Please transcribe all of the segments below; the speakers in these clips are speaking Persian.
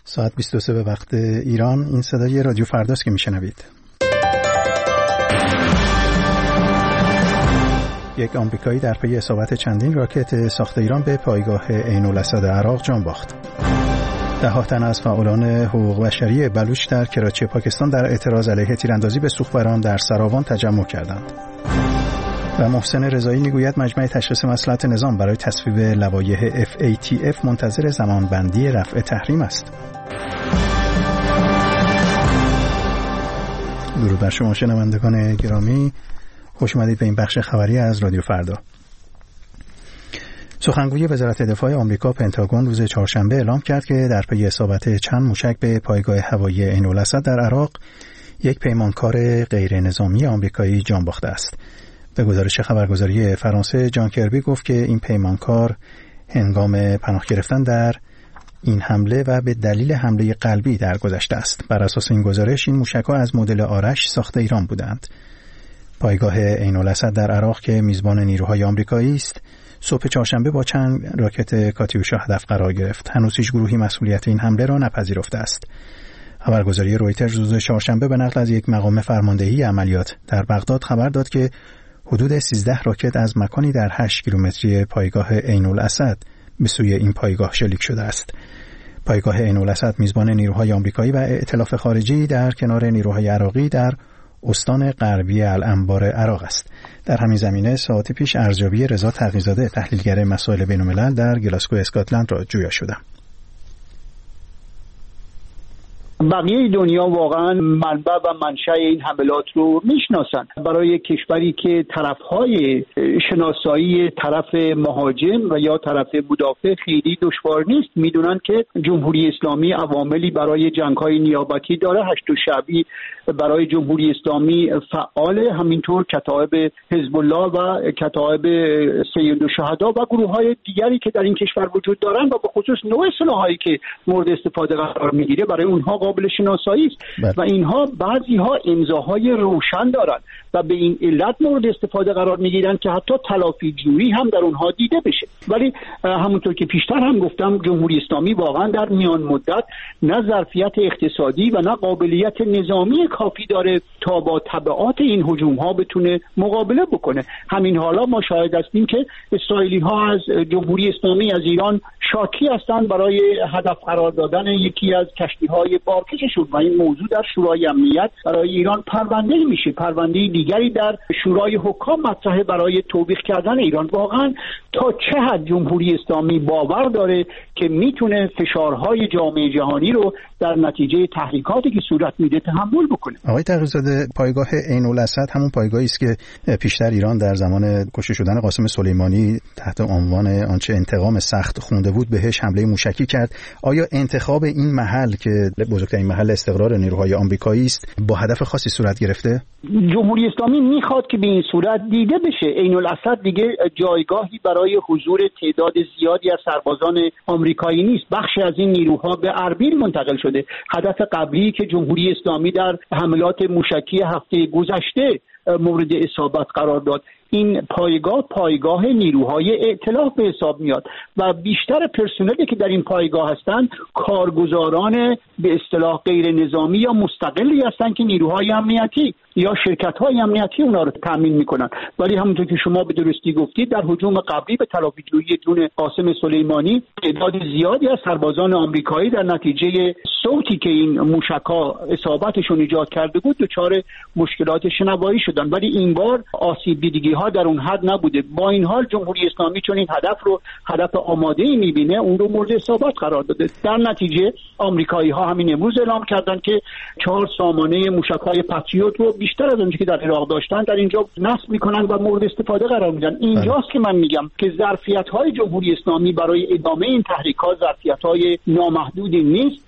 ساعت 22 به وقت ایران. این صدای رادیو فرداست که میشنوید. یک آمریکایی در پی اصابت چندین راکت ساخت ایران به پایگاه عین الاسد عراق جان باخت. 10 تن از فعالان حقوق بشری بلوچ در کراچی پاکستان در اعتراض علیه تیراندازی به سوخبران در سراوان تجمع کردند. و محسن رضایی میگوید مجمع تشخیص مصلحت نظام برای تصویب لوایح FATF منتظر زمانبندی رفع تحریم است. درود بر شما شنوندگان گرامی، خوش اومدید به این بخش خبری از رادیو فردا. سخنگوی وزارت دفاع آمریکا پنتاگون روز چهارشنبه اعلام کرد که در پی اصابت چند موشک به پایگاه هوایی عین الاسد در عراق یک پیمانکار غیر نظامی آمریکایی جان باخته است. به گزارش خبرگزاری فرانسه، جان کربی گفت که این پیمانکار هنگام پناه گرفتن در این حمله و به دلیل حمله قلبی درگذشته است. بر اساس این گزارش این موشک‌ها از مدل آرش ساخت ایران بودند. پایگاه عین الاسد در عراق که میزبان نیروهای آمریکایی است، صبح چهارشنبه با چند راکت کاتیوشا هدف قرار گرفت. هنوز هیچ گروهی مسئولیت این حمله را نپذیرفته است. خبرگزاری رویترز روز چهارشنبه به نقل از یک مقام فرماندهی عملیات در بغداد خبر داد که حدود 13 راکت از مکانی در 8 کیلومتری پایگاه عین الاسد به سوی این پایگاه شلیک شده است. پایگاه عین الاسد میزبان نیروهای آمریکایی و ائتلاف خارجی در کنار نیروهای عراقی در استان غربی الانبار عراق است. در همین زمینه ساعتی پیش ارزیابی رضا تقی‌زاده، تحلیلگر مسائل بین‌الملل در گلاسگو اسکاتلند را جویا شدم. بقیه دنیا واقعا منبع و منشأ این حملات رو میشناسن. برای کشوری که طرفهای شناسایی طرف مهاجم و یا طرف مدافع خیلی دشوار نیست، میدونن که جمهوری اسلامی عواملی برای جنگ‌های نیابتی داره. هشت شعبی برای جمهوری اسلامی فعال، همینطور کتایب حزب الله و کتایب سید الشهدا و گروه‌های دیگری که در این کشور وجود دارن و به خصوص نوع سلاحایی که مورد استفاده قرار میگیره برای اونها قابل شناسایی است و اینها بعضی‌ها امضاهای روشن دارن و به این علت مورد استفاده قرار میگیرن که حتی تلافی جویی هم در اونها دیده بشه. ولی همونطور که پیشتر هم گفتم، جمهوری اسلامی واقعا در میان مدت نه ظرفیت اقتصادی و نه قابلیت نظامی کافی داره تا با تبعات این هجوم‌ها بتونه مقابله بکنه. همین حالا ما شاهد هستیم که اسرائیلی‌ها از جمهوری اسلامی از ایران شاکی هستند برای هدف قرار دادن یکی از کشتی‌های بارکششون و این موضوع در شورای امنیت برای ایران پرونده میشه. پرونده دیگری در شورای حکام مطرحه برای توبیخ کردن ایران. واقعا تا چه حد جمهوری اسلامی باور داره که میتونه فشارهای جامعه جهانی رو در نتیجه تحریکاتی که صورت میده تحمل بکنه. آقای تقی‌زاده، پایگاه عین الاسد همون پایگاهی است که پیشتر ایران در زمان کشته شدن قاسم سلیمانی تحت عنوان آنچه انتقام سخت خونده بود بهش حمله موشکی کرد. آیا انتخاب این محل که بزرگترین محل استقرار نیروهای آمریکایی است با هدف خاصی صورت گرفته؟ جمهوری اسلامی میخواد که به این صورت دیده بشه. عین الاسد دیگه جایگاهی برای حضور تعداد زیادی از سربازان آمریکایی نیست. بخشی از این نیروها به اربیل منتقل شده. هدف قبلی که جمهوری اسلامی در حملات موشکی هفته گذشته مورد اصابت قرار داد، این پایگاه نیروهای ائتلاف به حساب میاد و بیشتر پرسنلی که در این پایگاه هستند کارگزاران به اصطلاح غیر نظامی یا مستقلی هستند که نیروهای امنیتی یا شرکت‌های امنیتی اونا رو تامین میکنن. ولی همونطور که شما به درستی گفتید، در هجوم قبلی به تلافی‌جویی دون قاسم سلیمانی تعداد زیادی از سربازان آمریکایی در نتیجه صوتی که این موشک‌ها اصابتشون ایجاد کرده بود دچار مشکلات شنوایی شدن. ولی این بار آسیب دیدگی‌ها در اون حد نبوده. با این حال جمهوری اسلامی چون این هدف رو هدف آماده‌ای می‌بینه، اون رو مورد اصابت قرار داده. در نتیجه آمریکایی‌ها همین امروز اعلام کردن که 4 سامانه موشک‌های پاتریوت رو بیشتر از اونچه که در عراق داشتن در اینجا نصب می‌کنن و مورد استفاده قرار میدن. اینجاست که من میگم که ظرفیت‌های جمهوری اسلامی برای ادامه این تحریکات ظرفیت‌های نامحدودی نیست و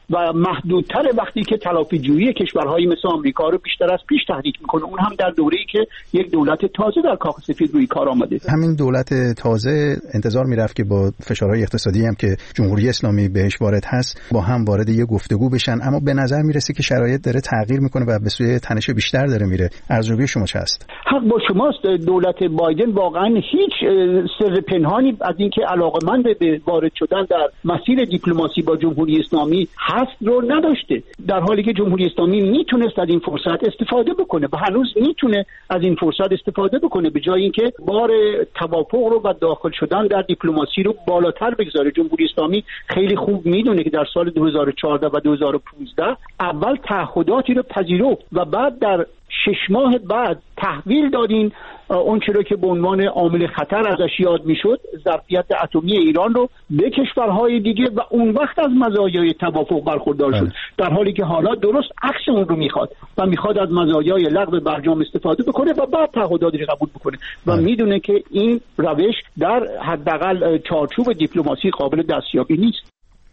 محدودتر وقتی که تلافی‌جویی کشورهای مثل آمریکا رو بیشتر از پیش تحریک میکنه، اون هم در دوره‌ای که یک دولت تازه در کاخ سفید روی کار آمده. همین دولت تازه انتظار میرفت که با فشارهای اقتصادی هم که جمهوری اسلامی بهش وارد هست با هم وارد یه گفتگو بشن، اما به نظر میرسه که شرایط داره تغییر میکنه و به سوی تنش بیشتر داره میره. ارزیابی شما چه است؟ حق با شماست. دولت بایدن واقعا هیچ سر پنهانی از اینکه علاقه‌مند به وارد شدن در مسیر دیپلماسی با جمهوری اسلامی هست رو نداشته، در حالی که جمهوری اسلامی میتونست از این فرصت استفاده بکنه و هنوز میتونه از این فرصت استفاده بکنه، به جای اینکه بار توافق رو و داخل شدن در دیپلماسی رو بالاتر بگذاره. جمهوری اسلامی خیلی خوب میدونه که در سال 2014 و 2015 اول تعهداتی رو پذیرفت و بعد در 6 ماه بعد تحویل دادین اون چیزی که به عنوان عامل خطر ازش یاد میشد، ظرفیت اتمی ایران رو به کشورهای دیگه، و اون وقت از مزایای توافق برخوردار شد، در حالی که حالا درست عکس اون رو میخواد و میخواد از مزایای لغو برجام استفاده بکنه و بعد تعهداتش قبول بکنه و میدونه که این روش در حداقل چارچوب دیپلماسی قابل دستیابی نیست.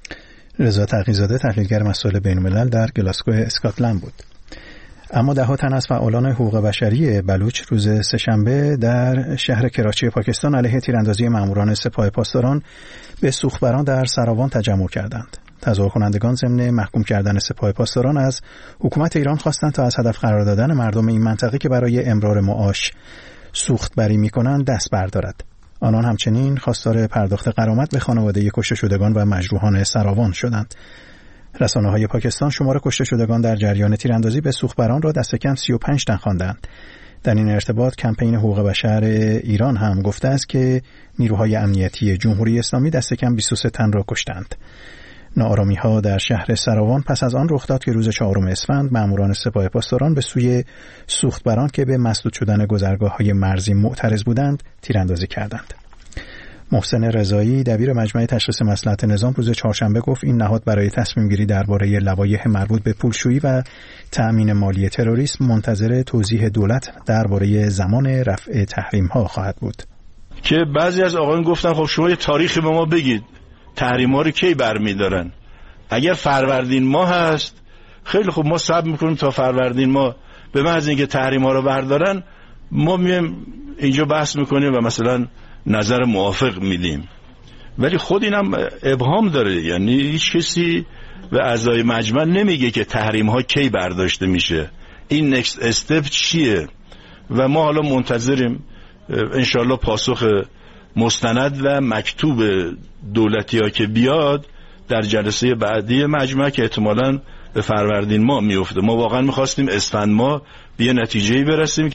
رضا تقی‌زاده، تحلیلگر مسائل بین‌الملل، در گلاسگو اسکاتلند بود. اما ده‌ها تن از فعالان حقوق بشری بلوچ روز سه‌شنبه در شهر کراچی پاکستان علیه تیراندازی ماموران سپاه پاسداران به سوختبران در سراوان تجمع کردند. تظاهر کنندگان ضمن محکوم کردن سپاه پاسداران از حکومت ایران خواستند تا از هدف قرار دادن مردم این منطقه که برای امرار معاش سوختبری می‌کنند دست بردارد. آنان همچنین خواستار پرداخت غرامت به خانواده کشته شدگان و مجروحان سراوان شدند. رسانه‌های پاکستان شمار کشته شدگان در جریان تیراندازی به سوختبران را دست کم 35 تن خواندند. در این ارتباط کمپین حقوق بشر ایران هم گفته است که نیروهای امنیتی جمهوری اسلامی دست کم 23 تن را کشتند. ناآرامی‌ها در شهر سراوان پس از آن رخ داد که روز 4 اسفند ماموران سپاه پاسداران به سوی سوختبران که به مسدود شدن گذرگاه‌های مرزی معترض بودند تیراندازی کردند. محسن رضایی، دبیر مجمع تشخیص مصلحت نظام، روز چهارشنبه گفت این نهاد برای تصمیم گیری درباره لوایح مربوط به پولشویی و تأمین مالی تروریسم منتظر توضیح دولت درباره زمان رفع تحریم‌ها خواهد بود. که بعضی از آقایان گفتن خب شما یه تاریخی به ما بگید، تحریم‌ها رو کی برمی‌دارن؟ اگر فروردین ماه هست خیلی خوب، ما صبر می‌کنیم تا فروردین ماه، به محض اینکه تحریم‌ها رو بردارن ما میایم اینجا بحث می‌کنیم و مثلا نظر موافق میدیم. ولی خود اینم ابهام داره، یعنی هیچ کسی به اعضای مجمع نمیگه که تحریم ها کی برداشته میشه، این نکست استپ چیه، و ما حالا منتظریم انشالله پاسخ مستند و مکتوب دولتی ها که بیاد در جلسه بعدی مجمع که احتمالاً به فروردین ماه میفته. ما واقعا میخواستیم اسفند ماه به نتیجه‌ای برسیم.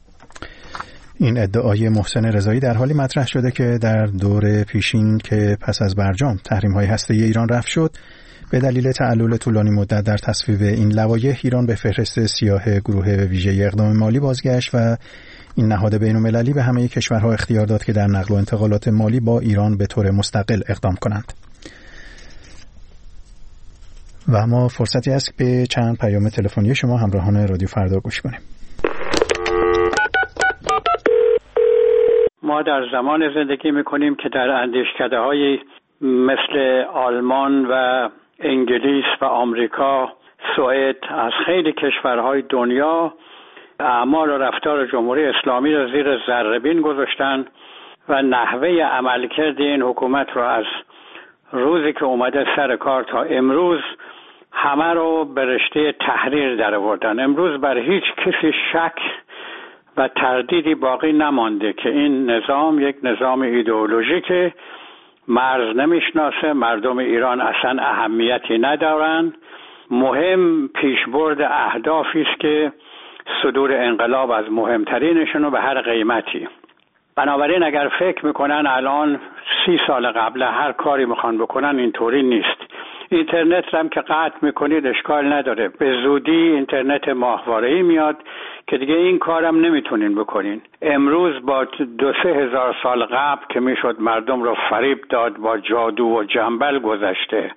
این ادعای محسن رضایی در حالی مطرح شده که در دور پیشین که پس از برجام تحریم‌های هسته‌ای ایران رفع شد، به دلیل تعلل طولانی مدت در تصویب این لوایح ایران به فهرست سیاه گروه ویژه اقدام مالی بازگشت و این نهاد بین‌المللی به همه کشورها اختیار داد که در نقل و انتقالات مالی با ایران به طور مستقل اقدام کنند. و ما فرصتی است به چند پیام تلفنی شما همراهان رادیو فردا گوش کنیم. ما در زمان زندگی میکنیم که در اندیشکده‌های مثل آلمان و انگلیس و آمریکا، سوئد، از خیلی کشورهای دنیا اعمال و رفتار جمهوری اسلامی را زیر ذره‌بین گذاشتن و نحوه عملکرد این حکومت را از روزی که اومده سر کار تا امروز همه رو به رشته تحریر در آوردن. امروز بر هیچ کسی شک و تردیدی باقی نمانده که این نظام یک نظام ایدئولوژیکه، مرز نمیشناسه، مردم ایران اصلا اهمیتی ندارن، مهم پیشبرد اهدافی است که صدور انقلاب از مهمترینشون به هر قیمتی. بنابراین اگر فکر میکنن الان 30 سال قبل هر کاری میخوان بکنن، اینطوری نیست. اینترنت هم که قطع میکنید اشکال نداره، به زودی اینترنت ماهواره‌ای میاد که دیگه این کارم نمیتونین بکنین. امروز با 2-3 هزار سال قبل که میشد مردم رو فریب داد با جادو و جنبل گذشته.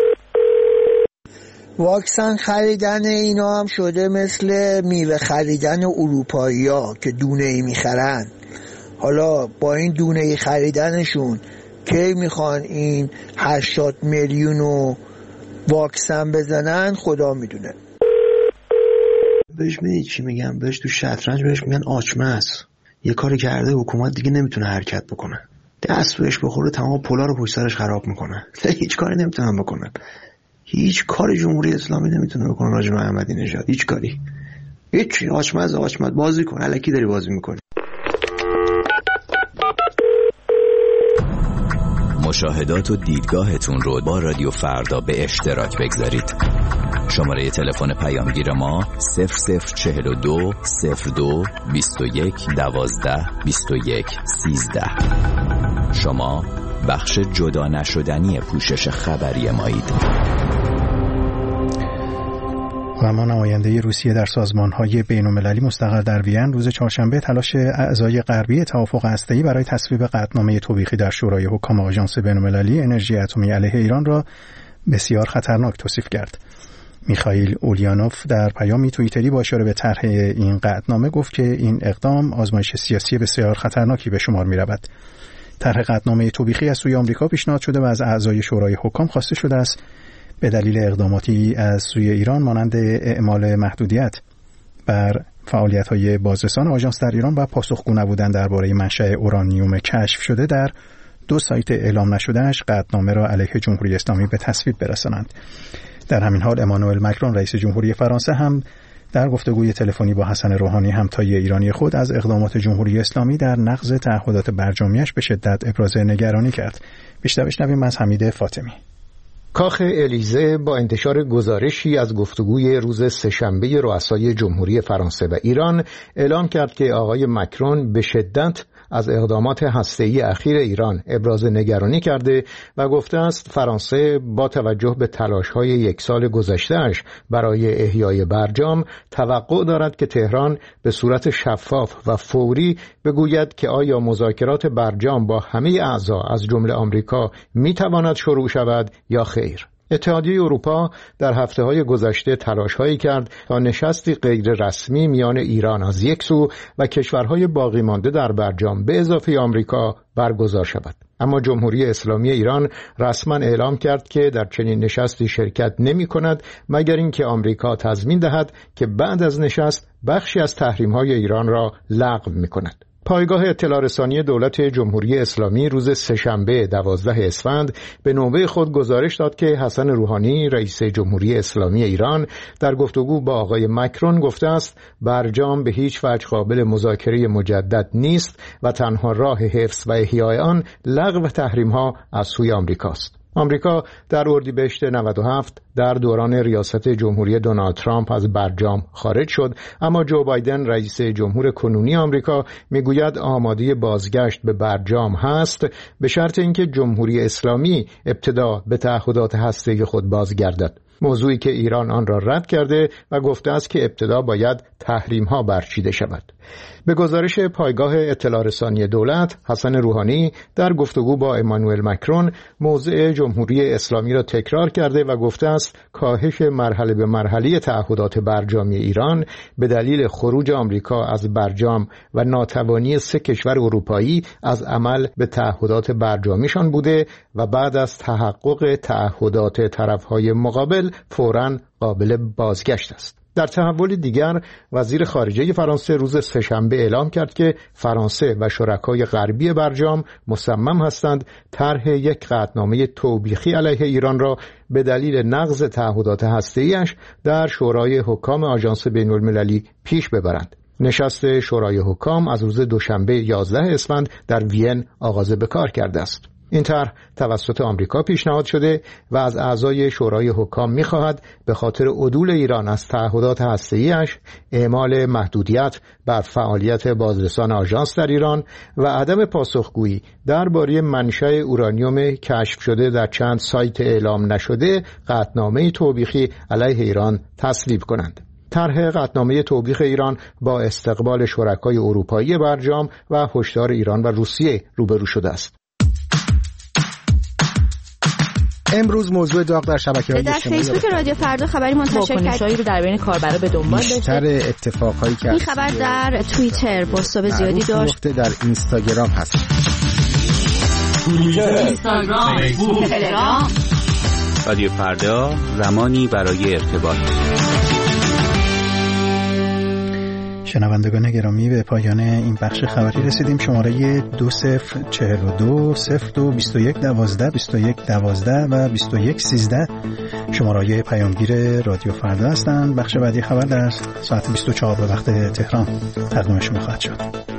واکسن خریدن اینا هم شده مثل میوه خریدن اروپایی‌ها که دونه‌ای میخرن. حالا با این دونه‌ای خریدنشون کی میخوان این 80 میلیون رو واکسن بزنن خدا میدونه. بهش میدید چی میگم؟ بهش تو شطرنج بهش میگن آچمز. یه کاری کرده حکومت دیگه نمیتونه حرکت بکنه، دست بهش بخوره تمام پولا رو پشت سرش خراب میکنه. هیچ کاری نمیتونن بکنن، هیچ کاری جمهوری اسلامی نمیتونه بکنه راجع به احمدی نژاد، هیچ کاری. هیچ آچمز بازی کن، الکی داری بازی میکنی. مشاهدات و دیدگاهتون رو با رادیو فردا به اشتراک بگذارید. شماره تلفن پیامگیر ما 0042 02 21 12 21 13. شما بخش جدا نشدنی پوشش خبری مایید. و ما نماینده روسیه در سازمان‌های بین‌المللی مستقر در وین روز چهارشنبه تلاش اعضای غربی توافق هسته‌ای برای تصویب قطعنامه توبیخی در شورای حکام آژانس بین‌المللی انرژی اتمی علیه ایران را بسیار خطرناک توصیف کرد. میخائیل اولیانوف در پیامی توییتری با اشاره به طرح این قطعنامه گفت که این اقدام آزمایش سیاسی بسیار خطرناکی به شمار می‌رود. طرح قطعنامه توبیخی از سوی آمریکا پیشنهاد شده و از اعضای شورای حکام خواسته شده است به دلیل اقداماتی از سوی ایران مانند اعمال محدودیت بر فعالیت‌های بازرسان آژانس در ایران و پاسخگو نبودن درباره منشأ اورانیوم کشف شده در 2 سایت اعلام نشده‌اش قطعنامه را علیه جمهوری اسلامی به تصویب برسانند. در همین حال امانوئل مکرون رئیس جمهوری فرانسه هم در گفتگوی تلفنی با حسن روحانی همتای ایرانی خود از اقدامات جمهوری اسلامی در نقض تعهدات برجامیش به شدت ابراز نگرانی کرد. بیشتر بشنویم از حمید فاطمی. کاخ الیزه با انتشار گزارشی از گفتگوی روز سه‌شنبه رؤسای جمهوری فرانسه و ایران اعلام کرد که آقای مکرون به شدت از اقدامات هسته‌ای اخیر ایران ابراز نگرانی کرده و گفته است فرانسه با توجه به تلاش‌های 1 سال گذشته‌اش برای احیای برجام توقع دارد که تهران به صورت شفاف و فوری بگوید که آیا مذاکرات برجام با همه اعضا از جمله آمریکا می‌تواند شروع شود یا خیر. اتحادیه اروپا در هفته‌های گذشته تلاش‌هایی کرد تا نشستی غیر رسمی میان ایران از یک سو و کشورهای باقی مانده در برجام به اضافه آمریکا برگزار شود. اما جمهوری اسلامی ایران رسما اعلام کرد که در چنین نشستی شرکت نمی‌کند مگر اینکه آمریکا تضمین دهد که بعد از نشست بخشی از تحریم‌های ایران را لغو می‌کند. پایگاه اطلاع رسانی دولت جمهوری اسلامی روز سه‌شنبه 12 اسفند به نوبه خود گزارش داد که حسن روحانی رئیس جمهوری اسلامی ایران در گفتگو با آقای مکرون گفته است برجام به هیچ وجه قابل مذاکره مجدد نیست و تنها راه حفظ و احیای آن لغو تحریم‌ها از سوی آمریکاست. آمریکا در اردیبهشت 97 در دوران ریاست جمهوری دونالد ترامپ از برجام خارج شد، اما جو بایدن رئیس جمهور کنونی آمریکا میگوید آماده بازگشت به برجام هست به شرط اینکه جمهوری اسلامی ابتدا به تعهدات هسته‌ای خود بازگردد. موضوعی که ایران آن را رد کرده و گفته است که ابتدا باید تحریم‌ها برچیده شود. به گزارش پایگاه اطلاع رسانی دولت، حسن روحانی در گفتگو با امانوئل مکرون موضع جمهوری اسلامی را تکرار کرده و گفته است کاهش مرحله به مرحله تعهدات برجامی ایران به دلیل خروج آمریکا از برجام و ناتوانی 3 کشور اروپایی از عمل به تعهدات برجامیشان بوده و بعد از تحقق تعهدات طرف‌های مقابل فوراً قابل بازگشت است. در تحول دیگر وزیر خارجه فرانسه روز سه‌شنبه اعلام کرد که فرانسه و شرکای غربی برجام مصمم هستند طرح یک قطعنامه توبیخی علیه ایران را به دلیل نقض تعهدات هسته‌ایش در شورای حکام آژانس بین‌المللی پیش ببرند. نشست شورای حکام از روز دوشنبه 11 اسفند در وین آغاز به کار کرده است. این طرح توسط آمریکا پیشنهاد شده و از اعضای شورای حکام می‌خواهد به خاطر عدول ایران از تعهدات هسته‌ایش، اعمال محدودیت بر فعالیت بازرسان آژانس در ایران و عدم پاسخگویی درباره منشأ اورانیوم کشف شده در چند سایت اعلام نشده قطعنامه توبیخی علیه ایران تصویب کنند. طرح قطعنامه توبیخ ایران با استقبال شرکای اروپایی برجام و هشدار ایران و روسیه روبرو شده است. امروز موضوع داغ در شبکه‌های اجتماعی در فیسبوک رادیو فردا خبری منتشر کرد رو در بین کاربرا به دنبال داشته. بیشتر اتفاقایی که این خبر در توییتر پست‌های زیادی داشت. در اینستاگرام هست. توییتر، اینستاگرام، فیسبوک، تلگرام رادیو فردا، زمانی برای ارتباط. شنوندگان گرامی، به پایان این بخش خبری رسیدیم. شماره 2042 02 21 12 21 12 و 21 13 شماره‌های پیامگیر رادیو فردا هستند. بخش بعدی خبر در ساعت 24 به وقت تهران تقدیم شما خواهد شد.